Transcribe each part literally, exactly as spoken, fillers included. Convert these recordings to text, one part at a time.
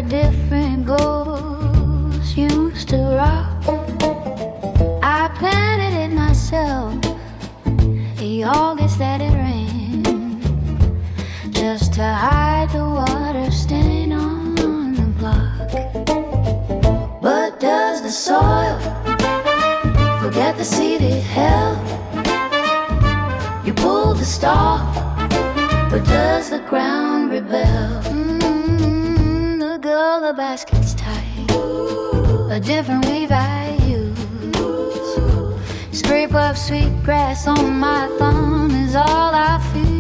where different goals used to rock. I planted it myself the August that it rained, just to hide the water stain on the block. But does the soil forget the seed it held? You pull the stalk, but does the ground rebel? Mm, the girl, the basket's tight, a different weave I use. Scrape up sweet grass on my thumb is all I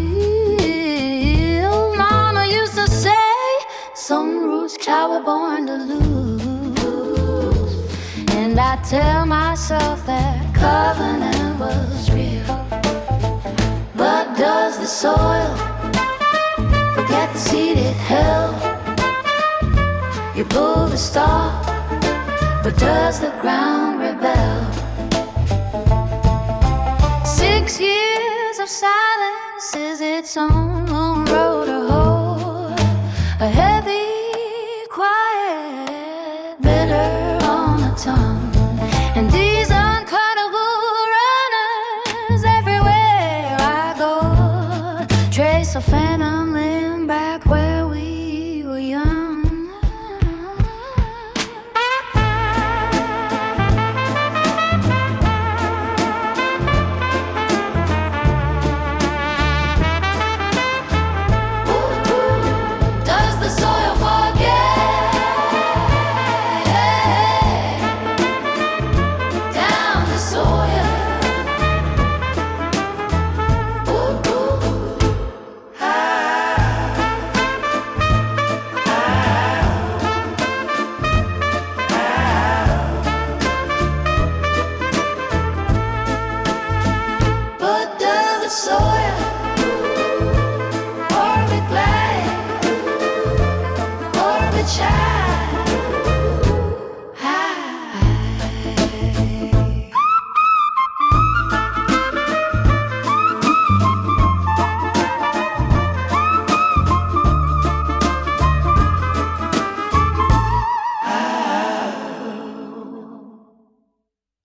feel. Mama used to say, some roots child were born to lose. And I tell myself that covenant was real. But does the soil forget the seed it held? You pull the stalk, but does the ground rebel? Six years of silence is its own long road to hoe. A heavy, quiet, bitter on the tongue. And these uncuttable runners everywhere I go trace a phantom limb back where we were young. Does the soil forget? Down the soil. Ooh, ooh. Ah, ah, ah. But does the soil, are we glad, are we child?